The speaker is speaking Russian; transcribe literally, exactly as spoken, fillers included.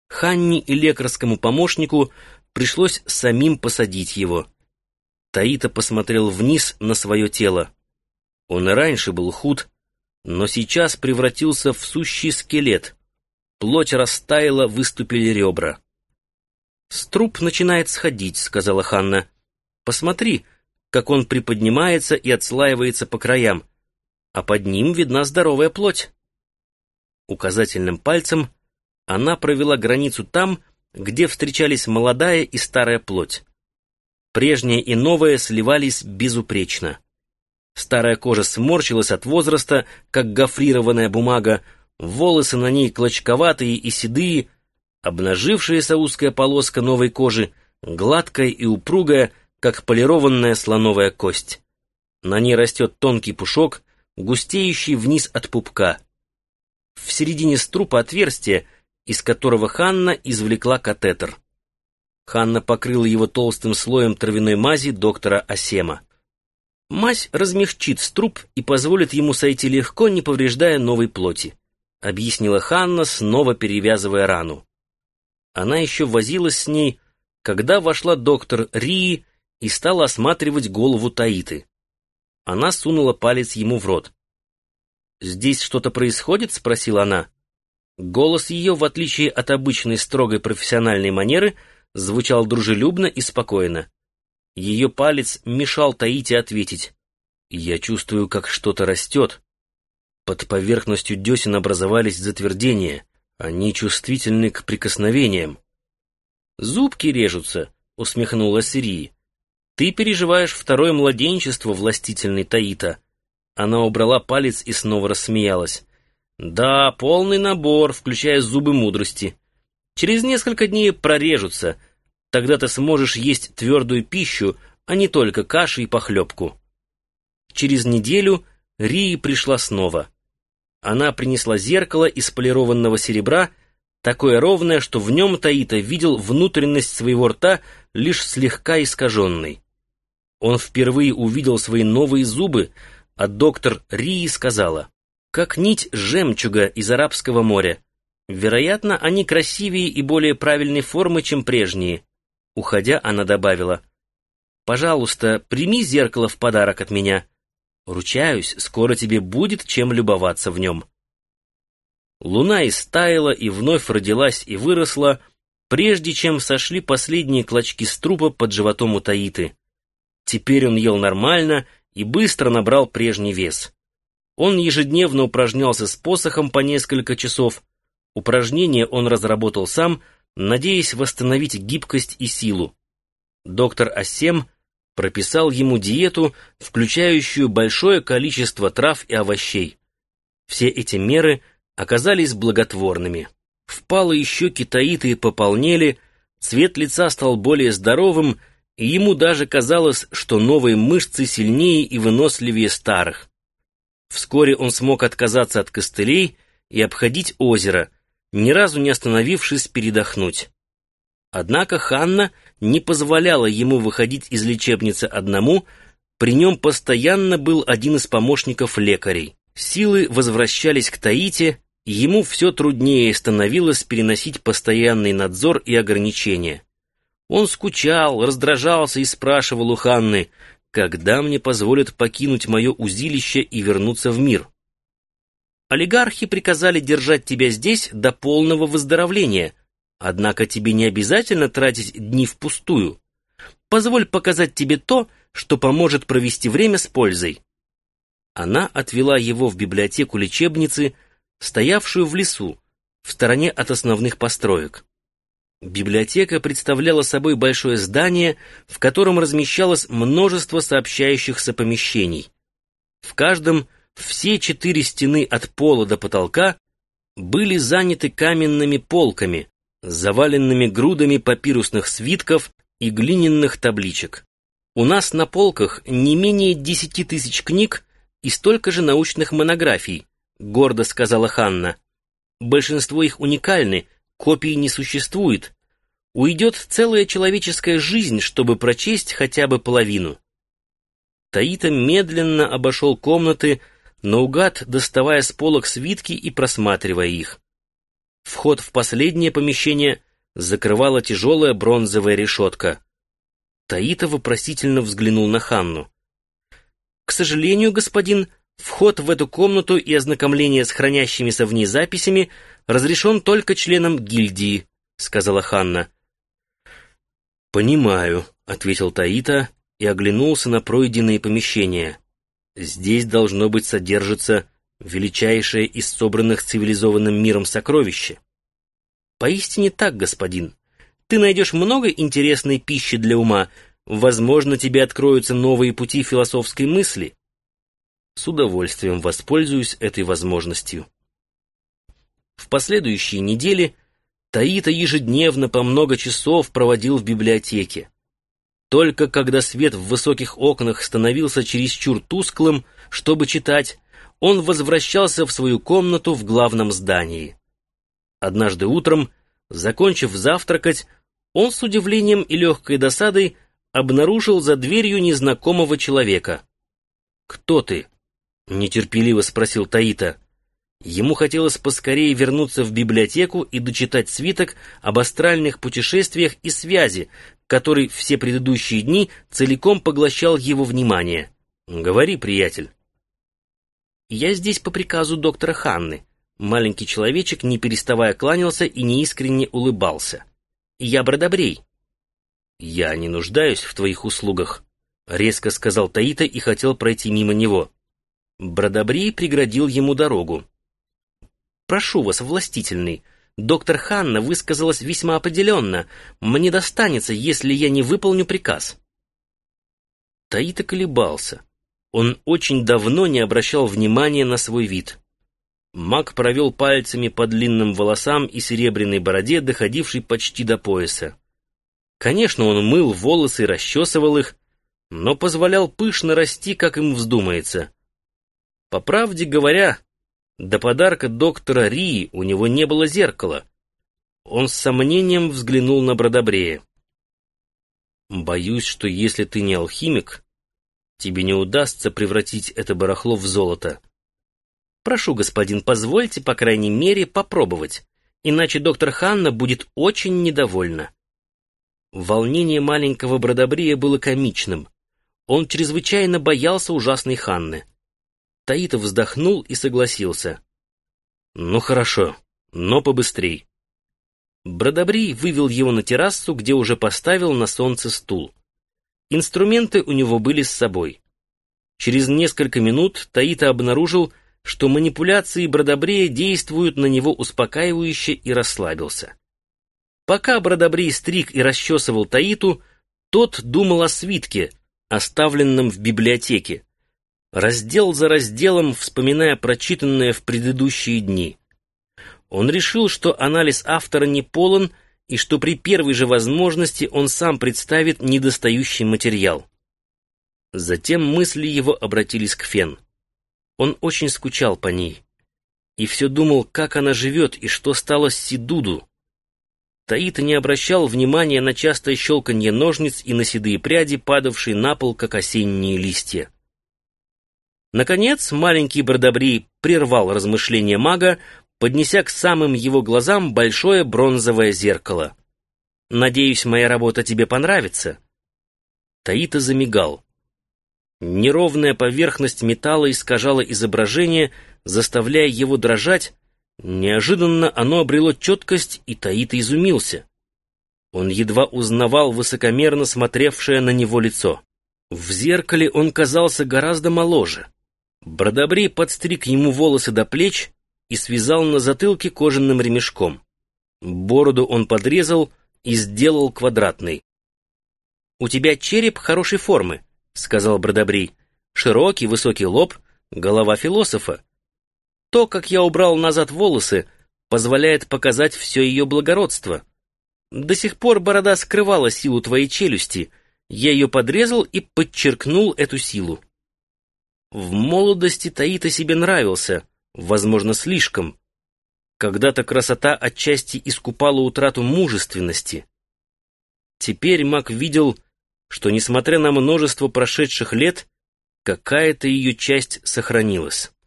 Ханне и лекарскому помощнику пришлось самим посадить его. Таита посмотрел вниз на свое тело. Он и раньше был худ, но сейчас превратился в сущий скелет. Плоть растаяла, выступили ребра. «Струп начинает сходить», — сказала Ханна. «Посмотри, как он приподнимается и отслаивается по краям, а под ним видна здоровая плоть». Указательным пальцем она провела границу там, где встречались молодая и старая плоть. Прежняя и новая сливались безупречно. Старая кожа сморщилась от возраста, как гофрированная бумага, волосы на ней клочковатые и седые, обнажившаяся узкая полоска новой кожи, гладкая и упругая, как полированная слоновая кость. На ней растет тонкий пушок, густеющий вниз от пупка. В середине струпа отверстие, из которого Ханна извлекла катетер. Ханна покрыла его толстым слоем травяной мази доктора Асема. Мазь размягчит струп и позволит ему сойти легко, не повреждая новой плоти, объяснила Ханна, снова перевязывая рану. Она еще возилась с ней, когда вошла доктор Рии и стала осматривать голову Таиты. Она сунула палец ему в рот. «Здесь что-то происходит?» — спросила она. Голос ее, в отличие от обычной строгой профессиональной манеры, звучал дружелюбно и спокойно. Ее палец мешал Таите ответить. «Я чувствую, как что-то растет». Под поверхностью десен образовались затвердения. Они чувствительны к прикосновениям. «Зубки режутся», — усмехнулась Рии. «Ты переживаешь второе младенчество, властительный Таита». Она убрала палец и снова рассмеялась. «Да, полный набор, включая зубы мудрости. Через несколько дней прорежутся. Тогда ты сможешь есть твердую пищу, а не только каши и похлебку». Через неделю Рии пришла снова. Она принесла зеркало из полированного серебра, такое ровное, что в нем Таита видел внутренность своего рта, лишь слегка искаженной. Он впервые увидел свои новые зубы, а доктор Рии сказала: «Как нить жемчуга из Арабского моря. Вероятно, они красивее и более правильной формы, чем прежние». Уходя, она добавила: «Пожалуйста, прими зеркало в подарок от меня. Ручаюсь, скоро тебе будет чем любоваться в нем». Луна истаяла и вновь родилась и выросла, прежде чем сошли последние клочки струпа под животом у Таиты. Теперь он ел нормально и быстро набрал прежний вес. Он ежедневно упражнялся с посохом по несколько часов. Упражнения он разработал сам, надеясь восстановить гибкость и силу. Доктор Асем прописал ему диету, включающую большое количество трав и овощей. Все эти меры оказались благотворными. Впалые щеки Таиты пополнели, цвет лица стал более здоровым, и ему даже казалось, что новые мышцы сильнее и выносливее старых. Вскоре он смог отказаться от костылей и обходить озеро, ни разу не остановившись передохнуть. Однако Ханна не позволяла ему выходить из лечебницы одному, при нем постоянно был один из помощников лекарей. Силы возвращались к Таите, и ему все труднее становилось переносить постоянный надзор и ограничения. Он скучал, раздражался и спрашивал у Ханны: «Когда мне позволят покинуть мое узилище и вернуться в мир?» «Олигархи приказали держать тебя здесь до полного выздоровления, однако тебе не обязательно тратить дни впустую. Позволь показать тебе то, что поможет провести время с пользой». Она отвела его в библиотеку лечебницы, стоявшую в лесу, в стороне от основных построек. Библиотека представляла собой большое здание, в котором размещалось множество сообщающихся помещений. В каждом все четыре стены от пола до потолка были заняты каменными полками, заваленными грудами папирусных свитков и глиняных табличек. «У нас на полках не менее десяти тысяч книг и столько же научных монографий», — гордо сказала Ханна. «Большинство их уникальны, копий не существует. Уйдет целая человеческая жизнь, чтобы прочесть хотя бы половину». Таита медленно обошел комнаты, наугад доставая с полок свитки и просматривая их. Вход в последнее помещение закрывала тяжелая бронзовая решетка. Таита вопросительно взглянул на Ханну. «К сожалению, господин, вход в эту комнату и ознакомление с хранящимися в ней записями разрешен только членам гильдии», — сказала Ханна. «Понимаю», — ответил Таита и оглянулся на пройденные помещения. «Здесь должно быть содержится величайшее из собранных цивилизованным миром сокровище». «Поистине так, господин. Ты найдешь много интересной пищи для ума. Возможно, тебе откроются новые пути философской мысли». «С удовольствием воспользуюсь этой возможностью». В последующие недели Таита ежедневно по много часов проводил в библиотеке. Только когда свет в высоких окнах становился чересчур тусклым, чтобы читать, он возвращался в свою комнату в главном здании. Однажды утром, закончив завтракать, он с удивлением и легкой досадой обнаружил за дверью незнакомого человека. «Кто ты?» — нетерпеливо спросил Таита. Ему хотелось поскорее вернуться в библиотеку и дочитать свиток об астральных путешествиях и связи, который все предыдущие дни целиком поглощал его внимание. «Говори, приятель». «Я здесь по приказу доктора Ханны». Маленький человечек, не переставая, кланялся и неискренне улыбался. «Я Бродобрей». «Я не нуждаюсь в твоих услугах», — резко сказал Таита и хотел пройти мимо него. Бродобрей преградил ему дорогу. «Прошу вас, властительный, доктор Ханна высказалась весьма определенно. Мне достанется, если я не выполню приказ». Таита колебался. Он очень давно не обращал внимания на свой вид. Маг провел пальцами по длинным волосам и серебряной бороде, доходившей почти до пояса. Конечно, он мыл волосы и расчесывал их, но позволял пышно расти, как им вздумается. По правде говоря, до подарка доктора Рии у него не было зеркала. Он с сомнением взглянул на Бродобрея. «Боюсь, что если ты не алхимик, тебе не удастся превратить это барахло в золото». «Прошу, господин, позвольте, по крайней мере, попробовать, иначе доктор Ханна будет очень недовольна». Волнение маленького Бродобрея было комичным. Он чрезвычайно боялся ужасной Ханны. Таита вздохнул и согласился. «Ну хорошо, но побыстрей». Бродобрей вывел его на террасу, где уже поставил на солнце стул. Инструменты у него были с собой. Через несколько минут Таита обнаружил, что манипуляции Бродобрея действуют на него успокаивающе, и расслабился. Пока Бродобрей стриг и расчесывал Таиту, тот думал о свитке, оставленном в библиотеке, раздел за разделом вспоминая прочитанное в предыдущие дни. Он решил, что анализ автора не полон и что при первой же возможности он сам представит недостающий материал. Затем мысли его обратились к Фен. Он очень скучал по ней и все думал, как она живет и что стало с Сидуду. Таита не обращал внимания на частое щелканье ножниц и на седые пряди, падавшие на пол, как осенние листья. Наконец, маленький Бродобрей прервал размышления мага, поднеся к самым его глазам большое бронзовое зеркало. «Надеюсь, моя работа тебе понравится». Таита замигал. Неровная поверхность металла искажала изображение, заставляя его дрожать. Неожиданно оно обрело четкость, и Таита изумился. Он едва узнавал высокомерно смотревшее на него лицо. В зеркале он казался гораздо моложе. Бродобрей подстриг ему волосы до плеч и связал на затылке кожаным ремешком. Бороду он подрезал и сделал квадратной. «У тебя череп хорошей формы», — сказал Бродобрей. «Широкий, высокий лоб, голова философа. То, как я убрал назад волосы, позволяет показать все ее благородство. До сих пор борода скрывала силу твоей челюсти. Я ее подрезал и подчеркнул эту силу». В молодости Таита себе нравился, возможно, слишком. Когда-то красота отчасти искупала утрату мужественности. Теперь маг видел, что, несмотря на множество прошедших лет, какая-то ее часть сохранилась.